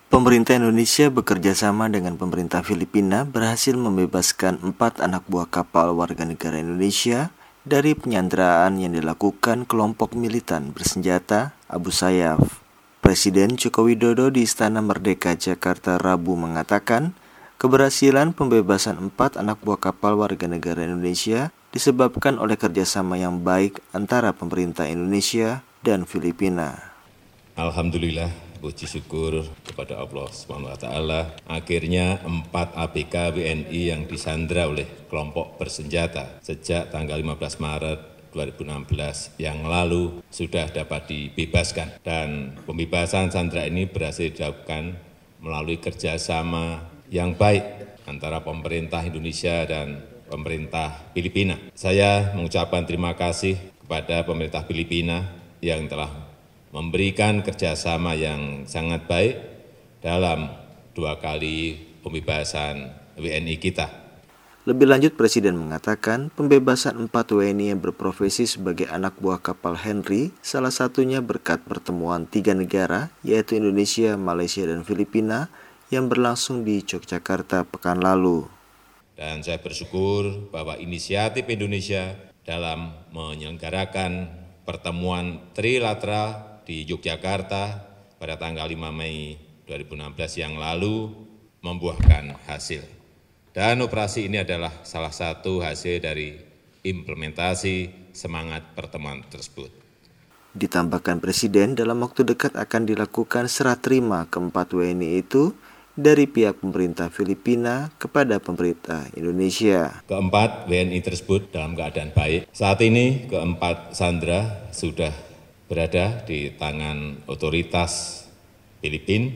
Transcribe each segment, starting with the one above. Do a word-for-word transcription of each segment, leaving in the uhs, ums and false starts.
Pemerintah Indonesia bekerja sama dengan pemerintah Filipina berhasil membebaskan empat anak buah kapal warga negara Indonesia dari penyanderaan yang dilakukan kelompok militan bersenjata Abu Sayyaf. Presiden Joko Widodo di Istana Merdeka Jakarta Rabu mengatakan, keberhasilan pembebasan empat anak buah kapal warga negara Indonesia disebabkan oleh kerjasama yang baik antara pemerintah Indonesia dan Filipina. Alhamdulillah, puji syukur kepada Allah subhanahu wa taala. Akhirnya empat A B K W N I yang disandra oleh kelompok bersenjata sejak tanggal lima belas Maret dua ribu enam belas yang lalu sudah dapat dibebaskan. Dan pembebasan sandera ini berhasil dilakukan melalui kerjasama yang baik antara pemerintah Indonesia dan pemerintah Filipina. Saya mengucapkan terima kasih kepada pemerintah Filipina yang telah memberikan kerjasama yang sangat baik dalam dua kali pembebasan W N I kita. Lebih lanjut, Presiden mengatakan pembebasan empat W N I yang berprofesi sebagai anak buah kapal Henry salah satunya berkat pertemuan tiga negara, yaitu Indonesia, Malaysia, dan Filipina yang berlangsung di Yogyakarta pekan lalu. Dan saya bersyukur bahwa inisiatif Indonesia dalam menyelenggarakan pertemuan trilateral di Yogyakarta pada tanggal lima Mei dua ribu enam belas yang lalu membuahkan hasil. Dan operasi ini adalah salah satu hasil dari implementasi semangat pertemuan tersebut. Ditambahkan Presiden, dalam waktu dekat akan dilakukan serah terima keempat W N I itu dari pihak pemerintah Filipina kepada pemerintah Indonesia. Keempat W N I tersebut dalam keadaan baik. Saat ini keempat sandera sudah berada di tangan otoritas Filipina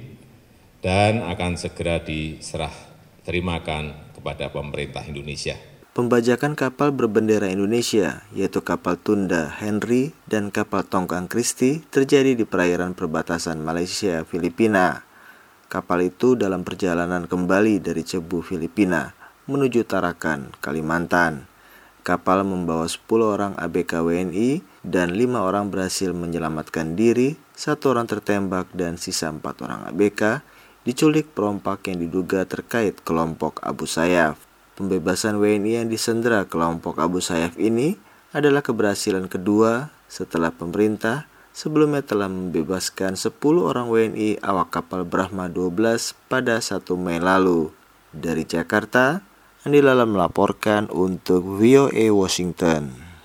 dan akan segera diserah terimakan kepada pemerintah Indonesia. Pembajakan kapal berbendera Indonesia, yaitu kapal tunda Henry dan kapal tongkang Christie, terjadi di perairan perbatasan Malaysia-Filipina. Kapal itu dalam perjalanan kembali dari Cebu, Filipina, menuju Tarakan, Kalimantan. Kapal membawa sepuluh orang A B K W N I dan lima orang berhasil menyelamatkan diri, satu orang tertembak dan sisa empat orang A B K diculik perompak yang diduga terkait kelompok Abu Sayyaf. Pembebasan W N I yang disandera kelompok Abu Sayyaf ini adalah keberhasilan kedua setelah pemerintah sebelumnya telah membebaskan sepuluh orang W N I awak kapal Brahma dua belas pada satu Mei lalu. Dari Jakarta, Andi Lala melaporkan untuk V O A Washington.